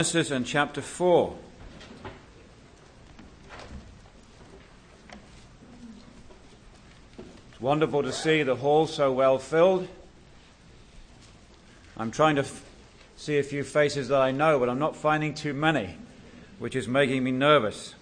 Genesis and chapter 4. It's wonderful to see the hall so well filled. I'm trying to see a few faces that I know, but I'm not finding too many, which is making me nervous.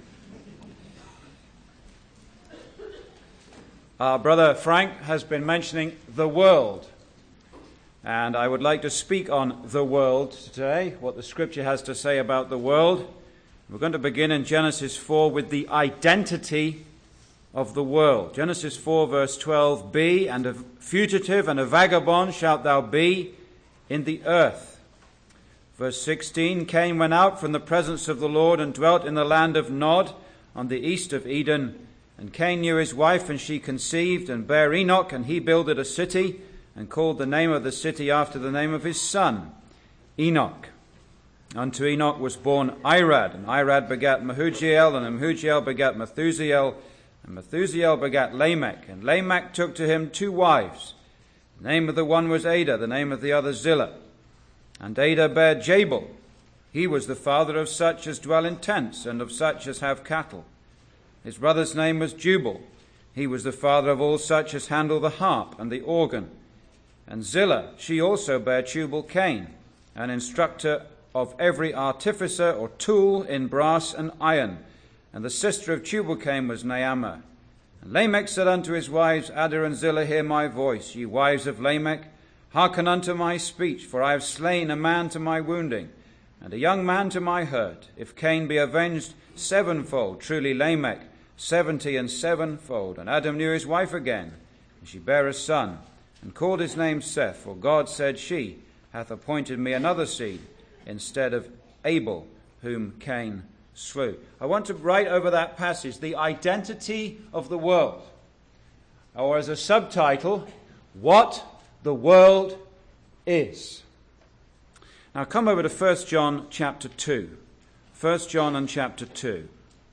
Our brother Frank has been mentioning the world. And I would like to speak on the world today, what the Scripture has to say about the world. We're going to begin in Genesis 4 with the identity of the world. Genesis 4 verse 12, Be, and a fugitive and a vagabond shalt thou be in the earth. Verse 16, Cain went out from the presence of the Lord and dwelt in the land of Nod on the east of Eden. And Cain knew his wife, and she conceived and bare Enoch, and he builded a city, and called the name of the city after the name of his son, Enoch. Unto Enoch was born Irad, and Irad begat Mehujael, and Mehujael begat Methusael, and Methusael begat Lamech. And Lamech took to him two wives. The name of the one was Ada, the name of the other Zillah. And Ada bare Jabal. He was the father of such as dwell in tents, and of such as have cattle. His brother's name was Jubal. He was the father of all such as handle the harp and the organ. And Zillah, she also bare Tubal-Cain, an instructor of every artificer or tool in brass and iron. And the sister of Tubal-Cain was Naamah. And Lamech said unto his wives, Ada and Zillah, hear my voice. Ye wives of Lamech, hearken unto my speech, for I have slain a man to my wounding, and a young man to my hurt. If Cain be avenged sevenfold, truly Lamech 70 and sevenfold. And Adam knew his wife again, and she bare a son, and called his name Seth, for God said, She hath appointed me another seed instead of Abel, whom Cain slew. I want to write over that passage, the identity of the world, or as a subtitle, what the world is. Now come over to 1 John chapter 2. 1 John and chapter 2.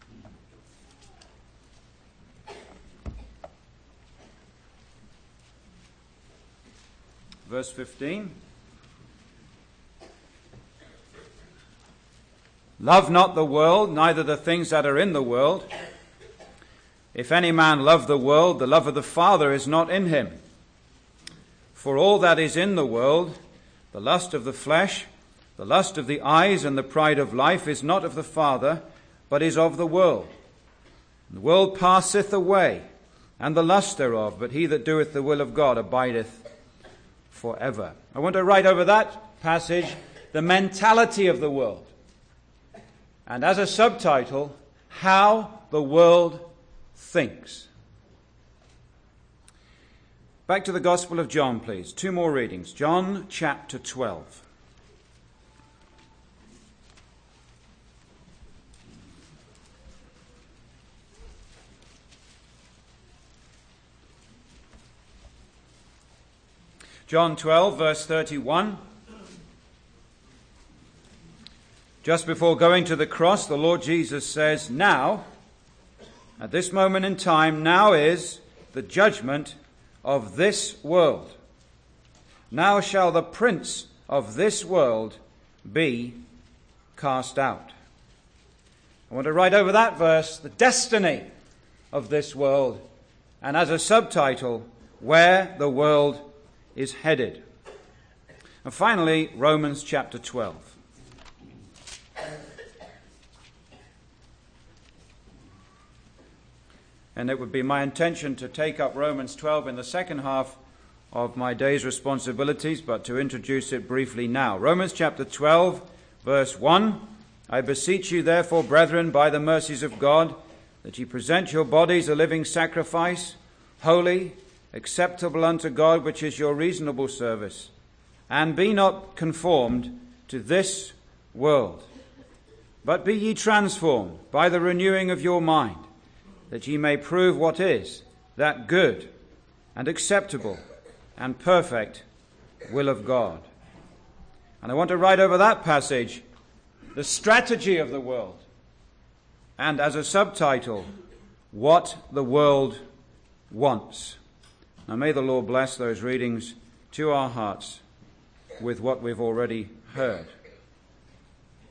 Verse 15. Love not the world, neither the things that are in the world. If any man love the world, the love of the Father is not in him. For all that is in the world, the lust of the flesh, the lust of the eyes, and the pride of life, is not of the Father, but is of the world. The world passeth away, and the lust thereof, but he that doeth the will of God abideth forever. I want to write over that passage, the mentality of the world. And as a subtitle, how the world thinks. Back to the Gospel of John, please. Two more readings. John chapter 12. John 12, verse 31. Just before going to the cross, the Lord Jesus says, Now, at this moment in time, now is the judgment of this world. Now shall the prince of this world be cast out. I want to write over that verse, the destiny of this world, and as a subtitle, where the world is headed. And finally, Romans chapter 12. And it would be my intention to take up Romans 12 in the second half of my day's responsibilities, but to introduce it briefly now. Romans chapter 12, verse 1. I beseech you, therefore, brethren, by the mercies of God, that ye present your bodies a living sacrifice, holy, acceptable unto God, which is your reasonable service. And be not conformed to this world, but be ye transformed by the renewing of your mind, that ye may prove what is that good and acceptable and perfect will of God. And I want to write over that passage, the strategy of the world, and as a subtitle, what the world wants. Now may the Lord bless those readings to our hearts with what we've already heard.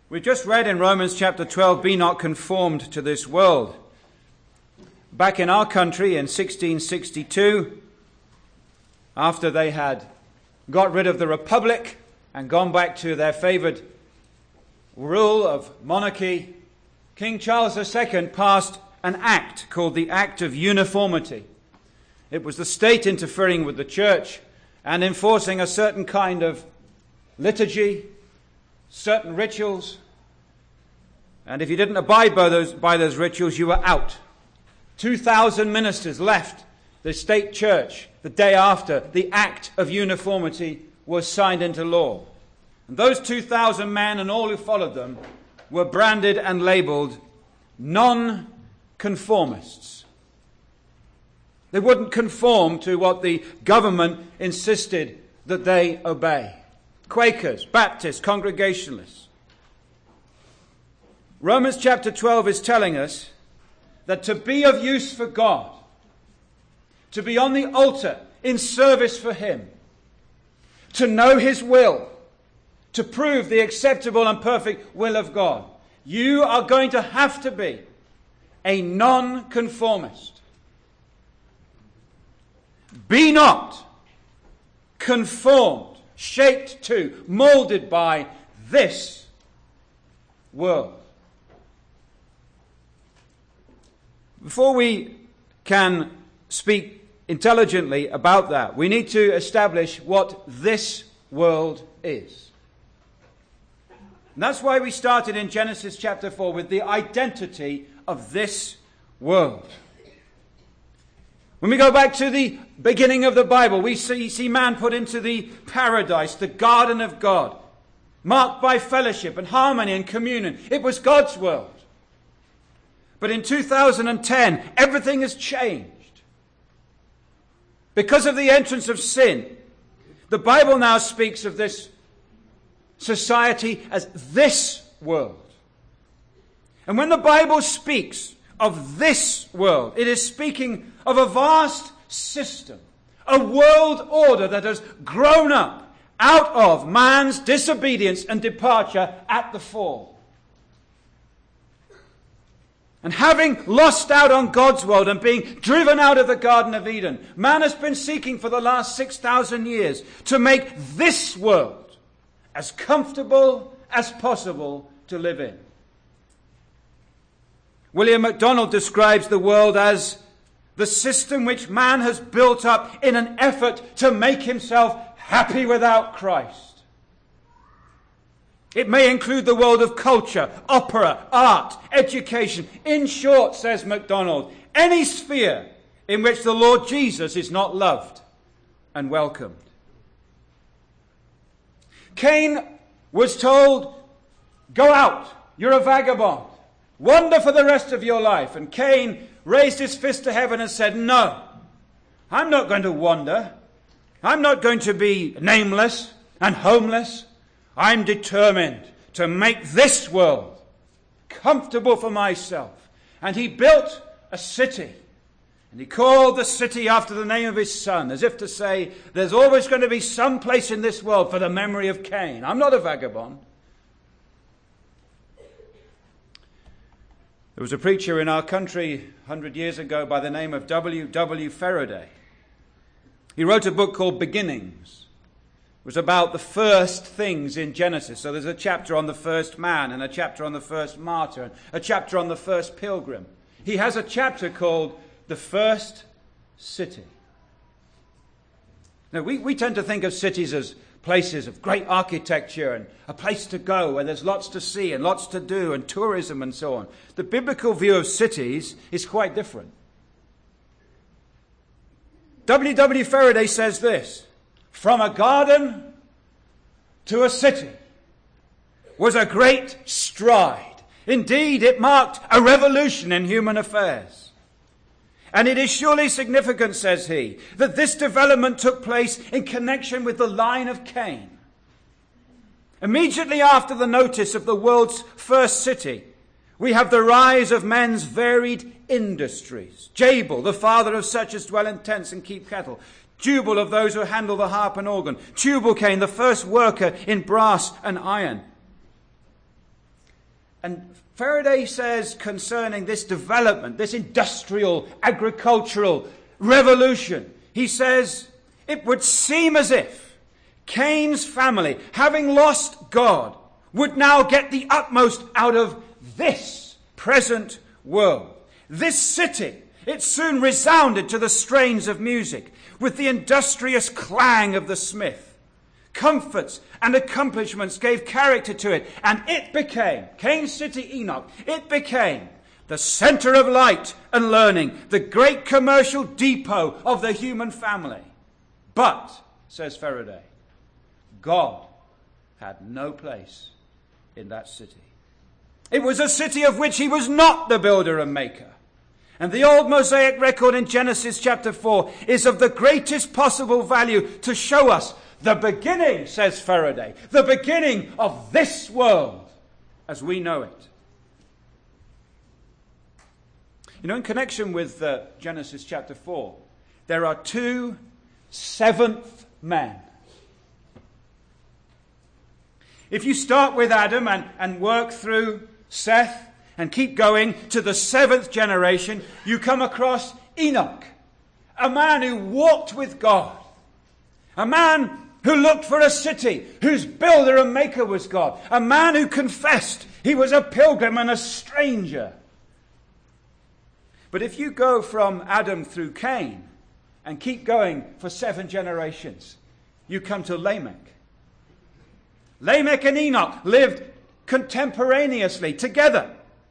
We just read in Romans chapter 12, be not conformed to this world. Back in our country in 1662, after they had got rid of the Republic and gone back to their favoured rule of monarchy, King Charles II passed an act called the Act of Uniformity. It was the state interfering with the church and enforcing a certain kind of liturgy, certain rituals. And if you didn't abide by those rituals, you were out. 2,000 ministers left the state church the day after the Act of Uniformity was signed into law. And those 2,000 men and all who followed them were branded and labelled non-conformists. They wouldn't conform to what the government insisted that they obey. Quakers, Baptists, Congregationalists. Romans chapter 12 is telling us that to be of use for God, to be on the altar in service for Him, to know His will, to prove the acceptable and perfect will of God, you are going to have to be a non-conformist. Be not conformed, shaped to, molded by this world. Before we can speak intelligently about that, we need to establish what this world is. And that's why we started in Genesis chapter 4 with the identity of this world. When we go back to the beginning of the Bible, we see man put into the paradise, the garden of God, marked by fellowship and harmony and communion. It was God's world. But in 2010, everything has changed. Because of the entrance of sin, the Bible now speaks of this society as this world. And when the Bible speaks of this world, it is speaking of a vast system, a world order that has grown up out of man's disobedience and departure at the fall. And having lost out on God's world and being driven out of the Garden of Eden, man has been seeking for the last 6,000 years to make this world as comfortable as possible to live in. William MacDonald describes the world as the system which man has built up in an effort to make himself happy without Christ. It may include the world of culture, opera, art, education. In short, says MacDonald, any sphere in which the Lord Jesus is not loved and welcomed. Cain was told, go out, you're a vagabond. Wander for the rest of your life. And Cain raised his fist to heaven and said, no, I'm not going to wander. I'm not going to be nameless and homeless. I'm determined to make this world comfortable for myself. And he built a city. And he called the city after the name of his son, as if to say, there's always going to be some place in this world for the memory of Cain. I'm not a vagabond. There was a preacher in our country 100 years ago by the name of W. Faraday. He wrote a book called Beginnings. It was about the first things in Genesis. So there's a chapter on the first man and a chapter on the first martyr and a chapter on the first pilgrim. He has a chapter called The First City. Now, we tend to think of cities as places of great architecture and a place to go where there's lots to see and lots to do and tourism and so on. The biblical view of cities is quite different. W. Faraday says this: from a garden to a city was a great stride. Indeed, it marked a revolution in human affairs. And it is surely significant, says he, that this development took place in connection with the line of Cain. Immediately after the notice of the world's first city, we have the rise of men's varied industries. Jabal, the father of such as dwell in tents and keep cattle. Jubal, of those who handle the harp and organ. Tubal-Cain, the first worker in brass and iron. And Faraday says concerning this development, this industrial, agricultural revolution, he says, it would seem as if Cain's family, having lost God, would now get the utmost out of this present world. This city, it soon resounded to the strains of music, with the industrious clang of the smith. Comforts and accomplishments gave character to it, and it became, Cain City, Enoch, it became the center of light and learning, the great commercial depot of the human family. But, says Faraday, God had no place in that city. It was a city of which he was not the builder and maker. And the old Mosaic record in Genesis chapter 4 is of the greatest possible value to show us the beginning, says Faraday, the beginning of this world as we know it. You know, in connection with Genesis chapter 4, there are 2 seventh men. If you start with Adam and work through Seth and keep going to the 7th generation, you come across Enoch, a man who walked with God, a man who looked for a city, whose builder and maker was God, a man who confessed he was a pilgrim and a stranger. But if you go from Adam through Cain and keep going for 7 generations, you come to Lamech. Lamech and Enoch lived contemporaneously together.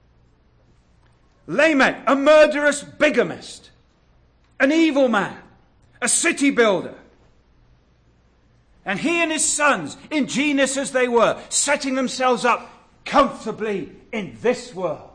Lamech, a murderous bigamist, an evil man, a city builder. And he and his sons, ingenious as they were, setting themselves up comfortably in this world.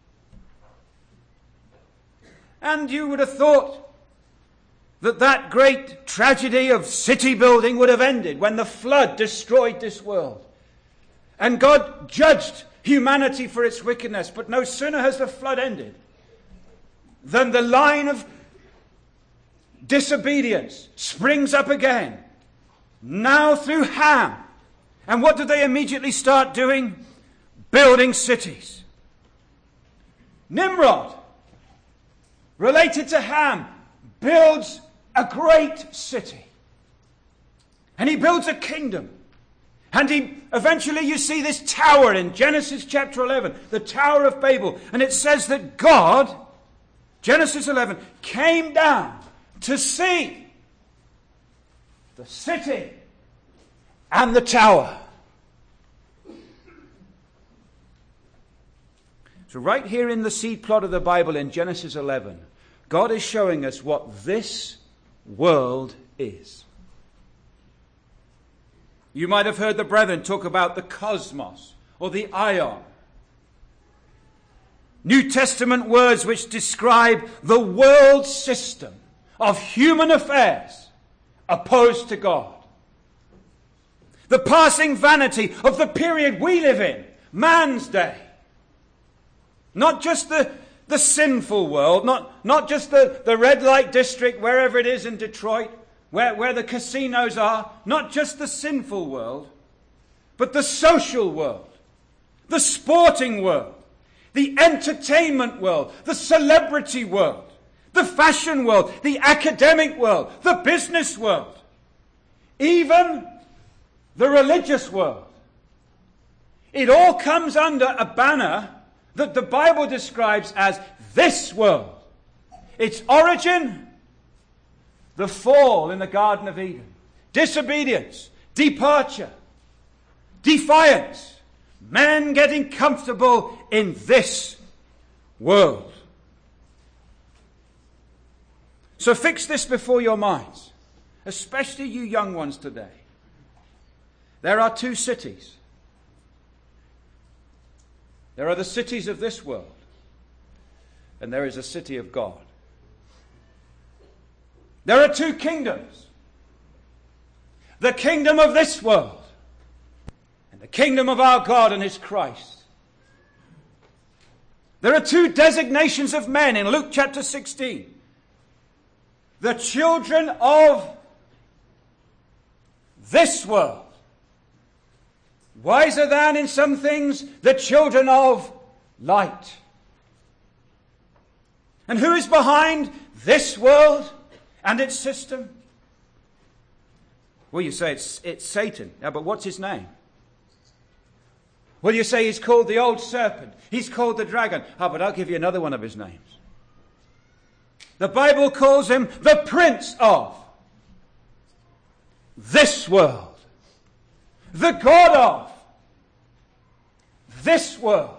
And you would have thought that great tragedy of city building would have ended when the flood destroyed this world. And God judged humanity for its wickedness. But no sooner has the flood ended than the line of disobedience springs up again. Now through Ham. And what do they immediately start doing? Building cities. Nimrod, related to Ham, builds a great city. And he builds a kingdom. And eventually you see this tower in Genesis chapter 11, the Tower of Babel. And it says that God, Genesis 11, came down to see the city and the tower. So right here in the seed plot of the Bible in Genesis 11, God is showing us what this world is. You might have heard the brethren talk about the cosmos or the aion. New Testament words which describe the world system of human affairs opposed to God. The passing vanity of the period we live in, man's day. Not just the sinful world, not just the red light district, wherever it is in Detroit, where the casinos are, not just the sinful world, but the social world, the sporting world, the entertainment world, the celebrity world, the fashion world, the academic world, the business world, even the religious world. It all comes under a banner that the Bible describes as this world. Its origin, the fall in the Garden of Eden. Disobedience, departure, defiance. Man getting comfortable in this world. So fix this before your minds, especially you young ones today. There are 2 cities. There are the cities of this world, and there is a city of God. There are 2 kingdoms. The kingdom of this world and the kingdom of our God and his Christ. There are 2 designations of men in Luke chapter 16. The children of this world. wiser than in some things the children of light. And who is behind this world and its system? Well, you say it's Satan. Yeah, but what's his name? Well, you say he's called the old serpent. He's called the dragon. Oh, but I'll give you another one of his names. The Bible calls him the prince of this world. The God of this world.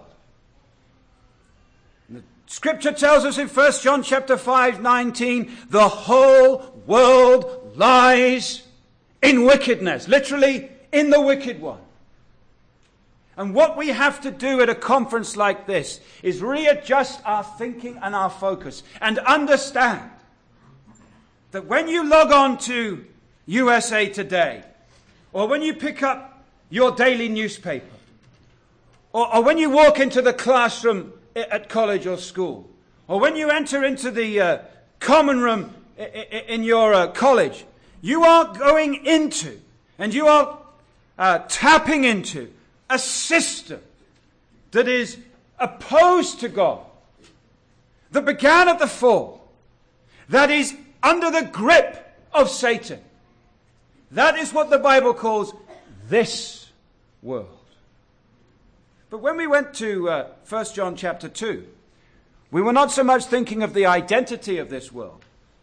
The Scripture tells us in 1 John chapter 5:19, the whole world lies in wickedness. Literally, in the wicked one. And what we have to do at a conference like this is readjust our thinking and our focus and understand that when you log on to USA Today, or when you pick up your daily newspaper, or when you walk into the classroom at college or school, or when you enter into the common room in your college, you are going into and you are tapping into a system that is opposed to God, that began at the fall, that is under the grip of Satan. That is what the Bible calls this world. But when we went to 1 John chapter 2, we were not so much thinking of the identity of this world,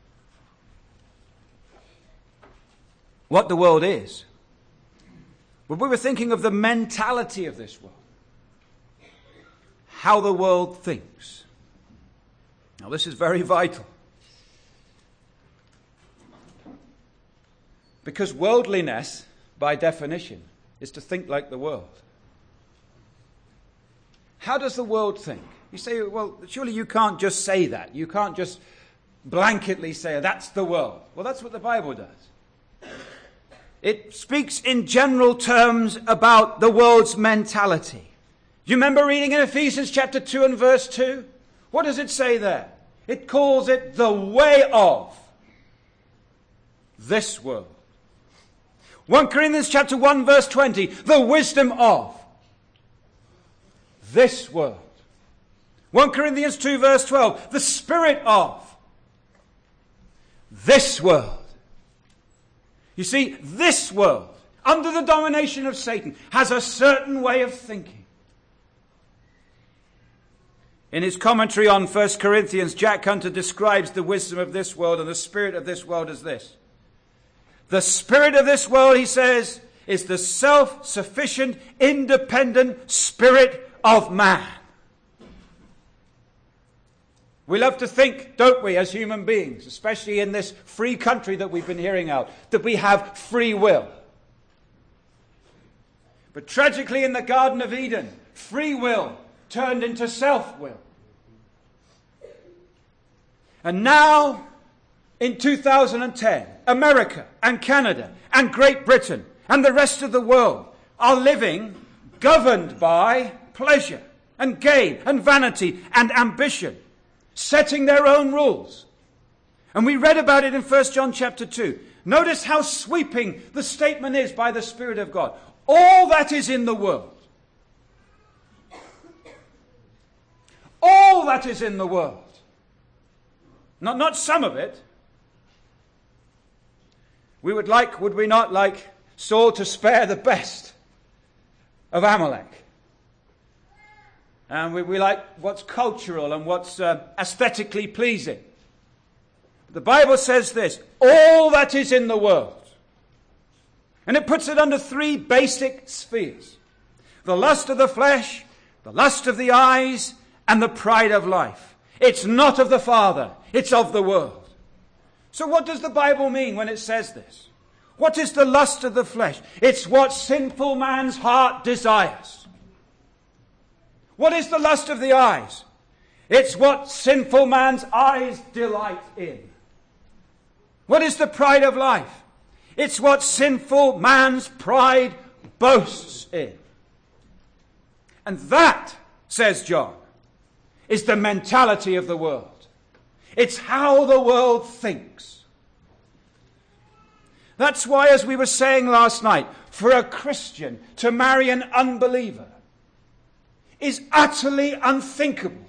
what the world is, but we were thinking of the mentality of this world, how the world thinks. Now, this is very vital, because worldliness, by definition, is to think like the world. How does the world think? You say, well, surely you can't just say that. You can't just blanketly say, that's the world. Well, that's what the Bible does. It speaks in general terms about the world's mentality. Do you remember reading in Ephesians chapter 2 and verse 2? What does it say there? It calls it the way of this world. 1 Corinthians chapter 1 verse 20, the wisdom of this world. 1 Corinthians 2 verse 12, the spirit of this world. You see, this world, under the domination of Satan, has a certain way of thinking. In his commentary on 1 Corinthians, Jack Hunter describes the wisdom of this world and the spirit of this world as this. The spirit of this world, he says, is the self-sufficient, independent spirit of man. We love to think, don't we, as human beings, especially in this free country that we've been hearing out, that we have free will. But tragically in the Garden of Eden, free will turned into self-will. And now, in 2010, America and Canada and Great Britain and the rest of the world are living governed by pleasure and gain and vanity and ambition, setting their own rules. And we read about it in 1 John chapter 2. Notice how sweeping the statement is by the Spirit of God. All that is in the world. All that is in the world. Not some of it. We would we not like Saul to spare the best of Amalek? And we like what's cultural and what's aesthetically pleasing. The Bible says this, all that is in the world. And it puts it under three basic spheres. The lust of the flesh, the lust of the eyes, and the pride of life. It's not of the Father, it's of the world. So what does the Bible mean when it says this? What is the lust of the flesh? It's what sinful man's heart desires. What is the lust of the eyes? It's what sinful man's eyes delight in. What is the pride of life? It's what sinful man's pride boasts in. And that, says John, is the mentality of the world. It's how the world thinks. That's why, as we were saying last night, for a Christian to marry an unbeliever is utterly unthinkable.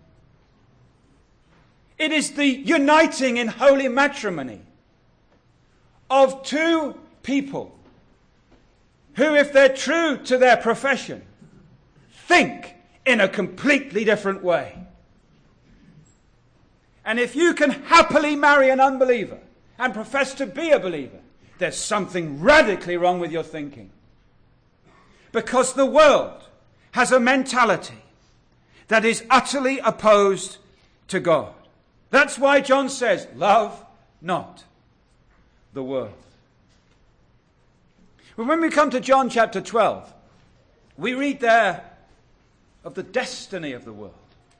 It is the uniting in holy matrimony of two people who, if they're true to their profession, think in a completely different way. And if you can happily marry an unbeliever and profess to be a believer, there's something radically wrong with your thinking. Because the world has a mentality that is utterly opposed to God. That's why John says, love not the world. But when we come to John chapter 12, we read there of the destiny of the world.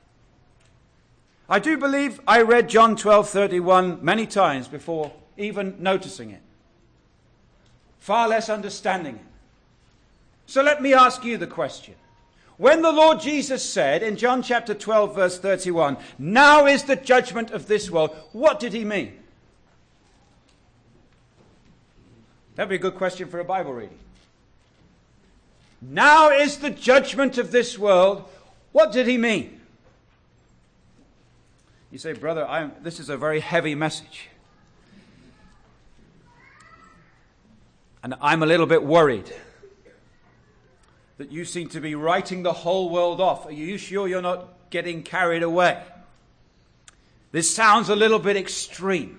I do believe I read John 12:31 many times before even noticing it. Far less understanding it. So let me ask you the question. When the Lord Jesus said in John chapter 12 verse 31, now is the judgment of this world, what did he mean? That'd be a good question for a Bible reading. Now is the judgment of this world, what did he mean? You say, brother, this is a very heavy message. And I'm a little bit worried that you seem to be writing the whole world off. Are you sure you're not getting carried away? This sounds a little bit extreme.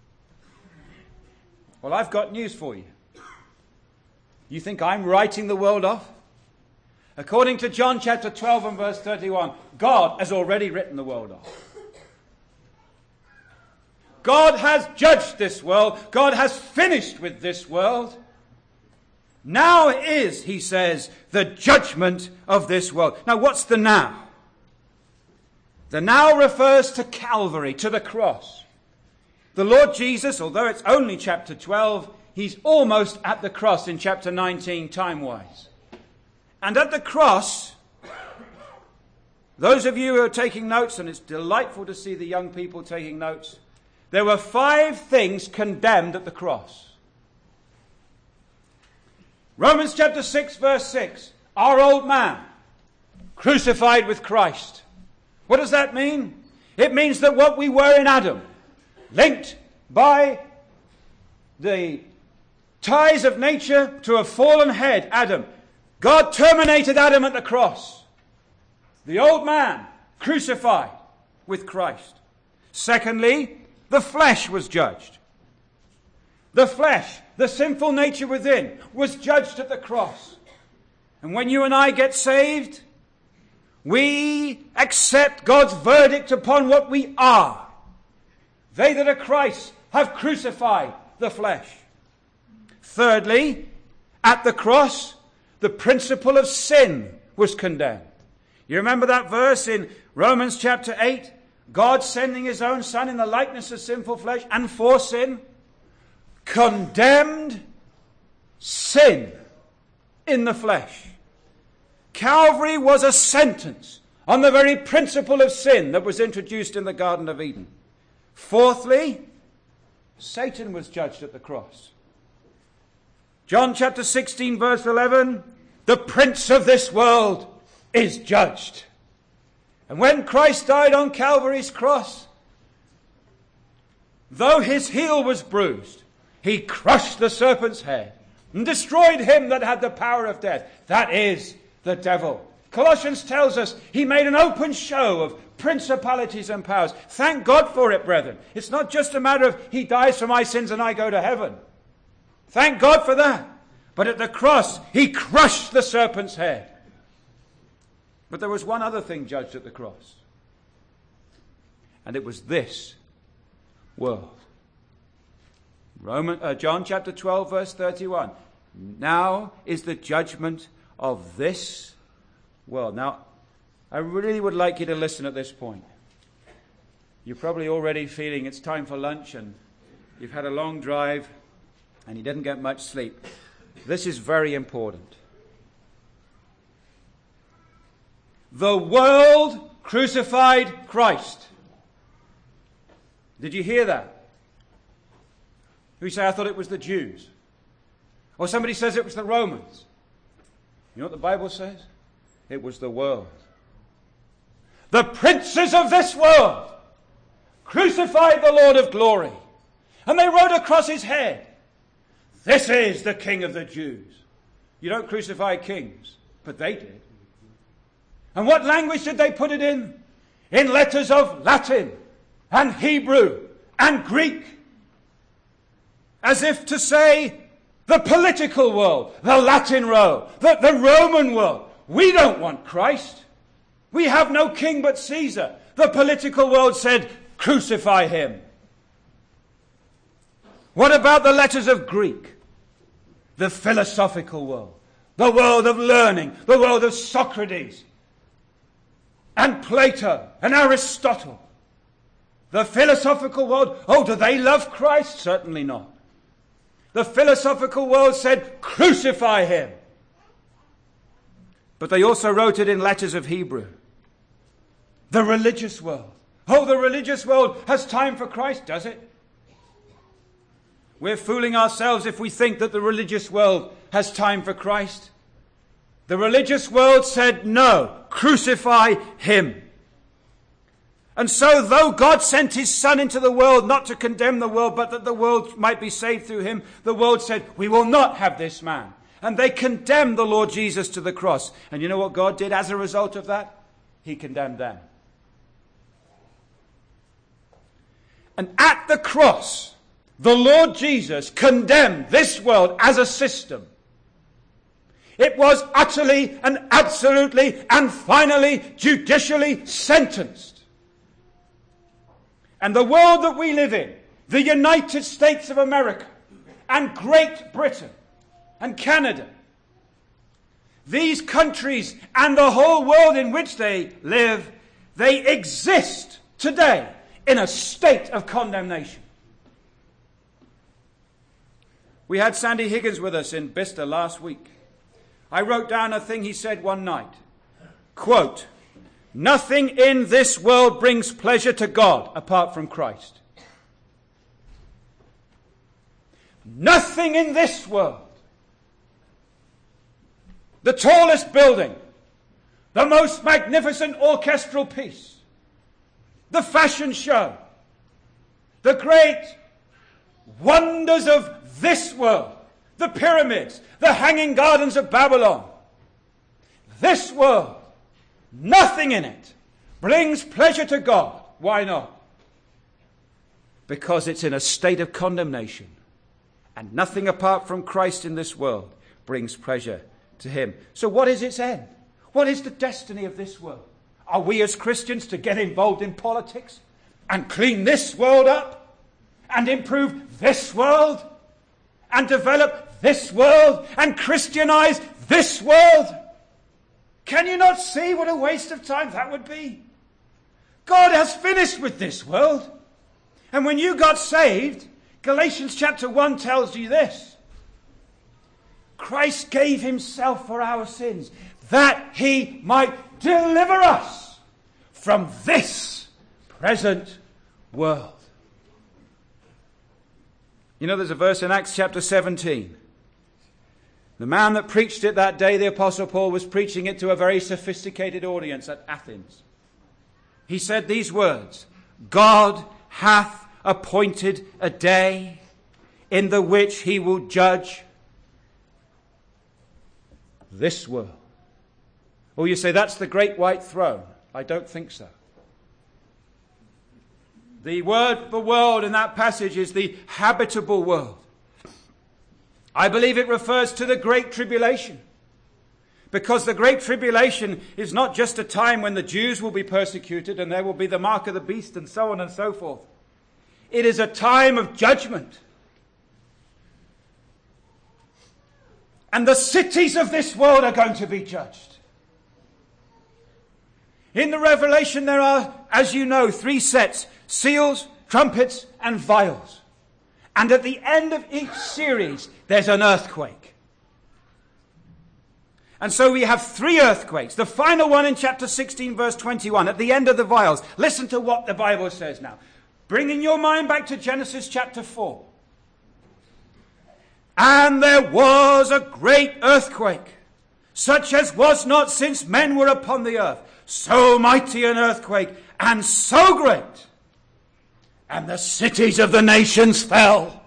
Well, I've got news for you. You think I'm writing the world off? According to John chapter 12 and verse 31, God has already written the world off. God has judged this world. God has finished with this world. Now is, he says, the judgment of this world. Now, what's the now? The now refers to Calvary, to the cross. The Lord Jesus, although it's only chapter 12, he's almost at the cross in chapter 19, time-wise. And at the cross, those of you who are taking notes, and it's delightful to see the young people taking notes, there were 5 things condemned at the cross. Romans chapter 6 verse 6. Our old man, crucified with Christ. What does that mean? It means that what we were in Adam, linked by the ties of nature to a fallen head, Adam. God terminated Adam at the cross. The old man, crucified with Christ. Secondly, the flesh was judged. The flesh, the sinful nature within, was judged at the cross. And when you and I get saved, we accept God's verdict upon what we are. They that are Christ have crucified the flesh. Thirdly, at the cross, the principle of sin was condemned. You remember that verse in Romans chapter 8? God sending his own Son in the likeness of sinful flesh and for sin, condemned sin in the flesh. Calvary was a sentence on the very principle of sin that was introduced in the Garden of Eden. Fourthly, Satan was judged at the cross. John chapter 16 verse 11, the prince of this world is judged. And when Christ died on Calvary's cross, though his heel was bruised, he crushed the serpent's head and destroyed him that had the power of death. That is the devil. Colossians tells us he made an open show of principalities and powers. Thank God for it, brethren. It's not just a matter of he dies for my sins and I go to heaven. Thank God for that. But at the cross, he crushed the serpent's head. But there was one other thing judged at the cross. And it was this world. John chapter 12 verse 31. Now is the judgment of this world. Now, I really would like you to listen at this point. You're probably already feeling it's time for lunch and you've had a long drive and you didn't get much sleep. This is very important. The world crucified Christ. Did you hear that? who say, I thought it was the Jews. Or somebody says it was the Romans. You know what the Bible says? It was the world. The princes of this world crucified the Lord of glory. And they wrote across his head, this is the King of the Jews. You don't crucify kings, but they did. And what language did they put it in? In letters of Latin and Hebrew and Greek. As if to say, the political world, the Latin world, the Roman world, we don't want Christ. We have no king but Caesar. The political world said, crucify him. What about the letters of Greek? The philosophical world, the world of learning, the world of Socrates and Plato and Aristotle. The philosophical world, oh, do they love Christ? Certainly not. The philosophical world said, crucify him. But they also wrote it in letters of Hebrew. The religious world. Oh, the religious world has time for Christ, does it? We're fooling ourselves if we think that the religious world has time for Christ. The religious world said, no, crucify him. And so, though God sent his Son into the world not to condemn the world, but that the world might be saved through him, the world said, we will not have this man. And they condemned the Lord Jesus to the cross. And you know what God did as a result of that? He condemned them. And at the cross, the Lord Jesus condemned this world as a system. It was utterly and absolutely and finally judicially sentenced. And the world that we live in, the United States of America and Great Britain and Canada, these countries and the whole world in which they live, they exist today in a state of condemnation. We had Sandy Higgins with us in Bicester last week. I wrote down a thing he said one night. Quote, nothing in this world brings pleasure to God apart from Christ. Nothing in this world. The tallest building, the most magnificent orchestral piece, the fashion show, the great wonders of this world, the pyramids, the hanging gardens of Babylon. This world, nothing in it brings pleasure to God. Why not? Because it's in a state of condemnation. And nothing apart from Christ in this world brings pleasure to him. So what is its end? What is the destiny of this world? Are we as Christians to get involved in politics and clean this world up and improve this world and develop this world and Christianize this world? Can you not see what a waste of time that would be? God has finished with this world. And when you got saved, Galatians chapter 1 tells you this. Christ gave himself for our sins that he might deliver us from this present world. You know, there's a verse in Acts chapter 17. The man that preached it that day, the Apostle Paul, was preaching it to a very sophisticated audience at Athens. He said these words, God hath appointed a day in the which he will judge this world. Oh, you say, that's the great white throne. I don't think so. The word for world in that passage is the habitable world. I believe it refers to the Great Tribulation. Because the Great Tribulation is not just a time when the Jews will be persecuted and there will be the mark of the beast and so on and so forth. It is a time of judgment. And the cities of this world are going to be judged. In the Revelation there are, as you know, 3 sets: seals, trumpets, and vials. And at the end of each series, there's an earthquake. And so we have 3 earthquakes. The final one in chapter 16, verse 21, at the end of the vials. Listen to what the Bible says now. Bringing your mind back to Genesis chapter 4. And there was a great earthquake, such as was not since men were upon the earth. So mighty an earthquake, and so great. And the cities of the nations fell.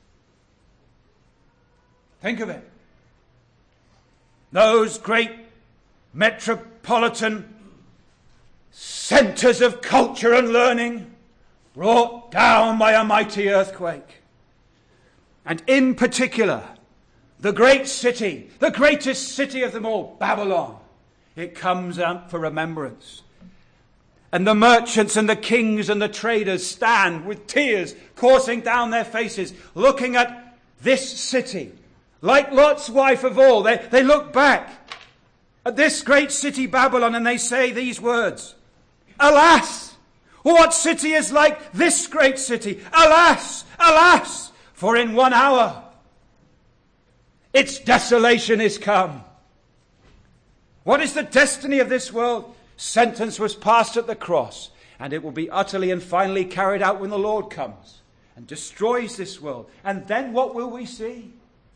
Think of it. Those great metropolitan centers of culture and learning brought down by a mighty earthquake. And in particular, the great city, the greatest city of them all, Babylon, it comes out for remembrance. And the merchants and the kings and the traders stand with tears coursing down their faces, looking at this city. Like Lot's wife of all, they look back at this great city, Babylon, and they say these words, "Alas, what city is like this great city? Alas, alas, for in 1 hour its desolation is come." What is the destiny of this world? Sentence was passed at the cross, and it will be utterly and finally carried out when the Lord comes and destroys this world. And then what will we see?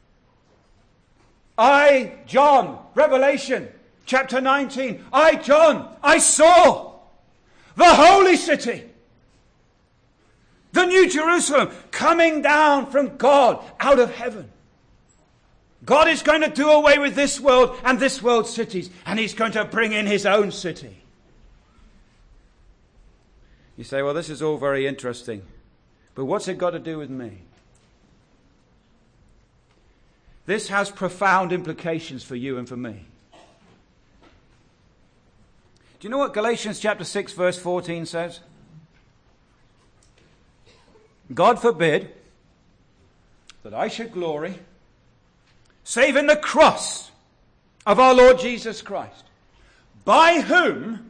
I, John, Revelation chapter 19, I, John, I saw the holy city, the New Jerusalem, coming down from God out of heaven. God is going to do away with this world and this world's cities, and he's going to bring in his own city. You say, well, this is all very interesting, but what's it got to do with me? This has profound implications for you and for me. Do you know what Galatians chapter 6 verse 14 says? God forbid that I should glory save in the cross of our Lord Jesus Christ, by whom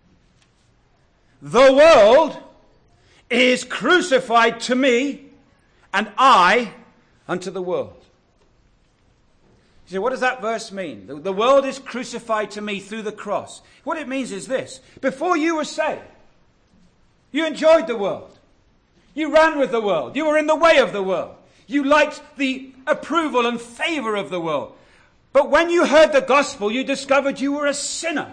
the world is crucified to me and I unto the world. You say, what does that verse mean? The world is crucified to me through the cross. What it means is this. Before you were saved, you enjoyed the world. You ran with the world. You were in the way of the world. You liked the approval and favor of the world. But when you heard the gospel, you discovered you were a sinner.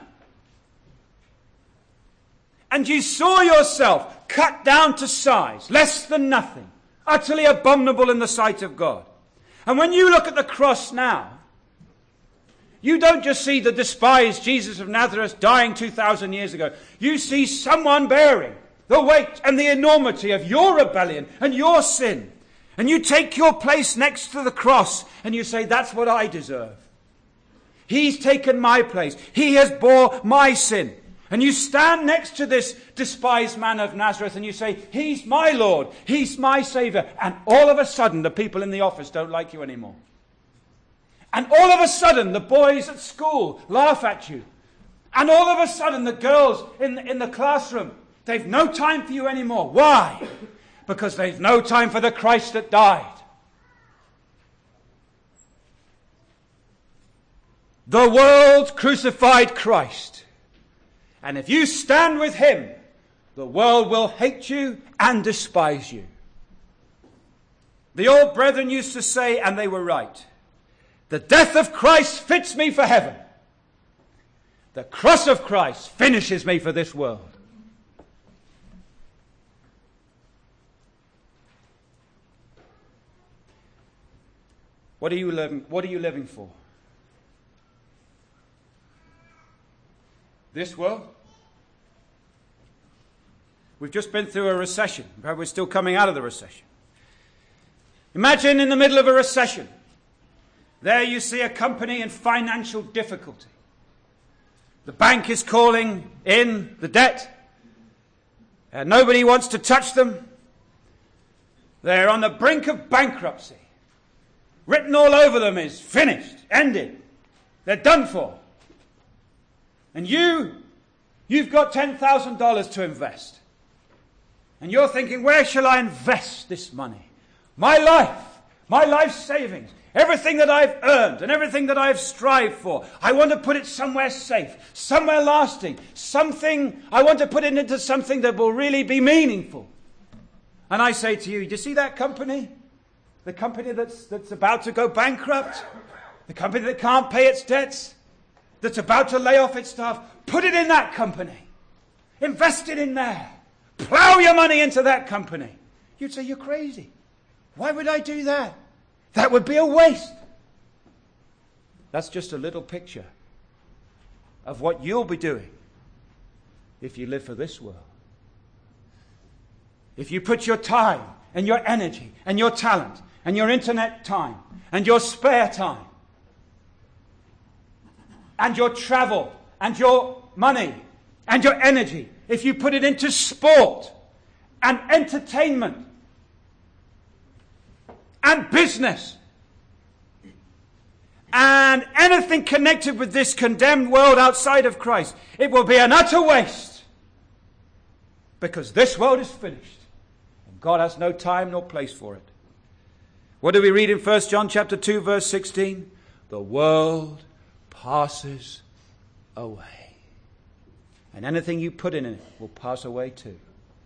And you saw yourself cut down to size, less than nothing, utterly abominable in the sight of God. And when you look at the cross now, you don't just see the despised Jesus of Nazareth dying 2,000 years ago. You see someone bearing the weight and the enormity of your rebellion and your sin. And you take your place next to the cross and you say, that's what I deserve. He's taken my place. He has bore my sin. And you stand next to this despised man of Nazareth and you say, he's my Lord. He's my Savior. And all of a sudden, the people in the office don't like you anymore. And all of a sudden, the boys at school laugh at you. And all of a sudden, the girls in the classroom, they've no time for you anymore. Why? Because they've no time for the Christ that died. The world crucified Christ. And if you stand with him, the world will hate you and despise you. The old brethren used to say, and they were right, the death of Christ fits me for heaven. The cross of Christ finishes me for this world. What are you living for? This world? We've just been through a recession. We're still coming out of the recession. Imagine in the middle of a recession. There you see a company in financial difficulty. The bank is calling in the debt. And nobody wants to touch them. They're on the brink of bankruptcy. Written all over them is finished, ended. They're done for. And you've got $10,000 to invest. And you're thinking, where shall I invest this money? My life savings, everything that I've earned and everything that I've strived for, I want to put it somewhere safe, somewhere lasting, I want to put it into something that will really be meaningful. And I say to you, do you see that company? the company that's about to go bankrupt, the company that can't pay its debts, that's about to lay off its staff. Put it in that company. Invest it in there. Plow your money into that company. You'd say, you're crazy. Why would I do that? That would be a waste. That's just a little picture of what you'll be doing if you live for this world. If you put your time and your energy and your talent and your internet time and your spare time and your travel and your money and your energy, if you put it into sport and entertainment and business and anything connected with this condemned world outside of Christ, it will be an utter waste, because this world is finished and God has no time nor place for it. What do we read in 1 John chapter 2 verse 16? The world passes away, and anything you put in it will pass away too.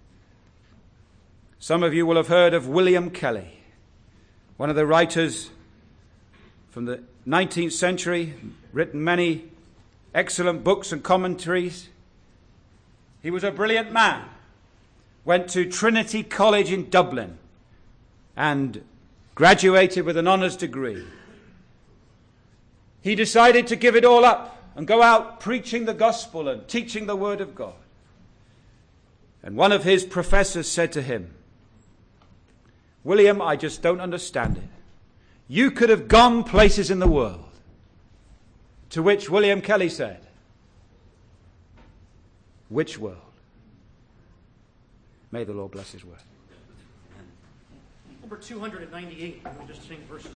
Some of you will have heard of William Kelly, one of the writers from the 19th century, written many excellent books and commentaries. He was a brilliant man, went to Trinity College in Dublin and graduated with an honours degree. He decided to give it all up and go out preaching the gospel and teaching the word of God. And one of his professors said to him, William, I just don't understand it. You could have gone places in the world. To which William Kelly said, which world? May the Lord bless his word. Number 298, we just sing verses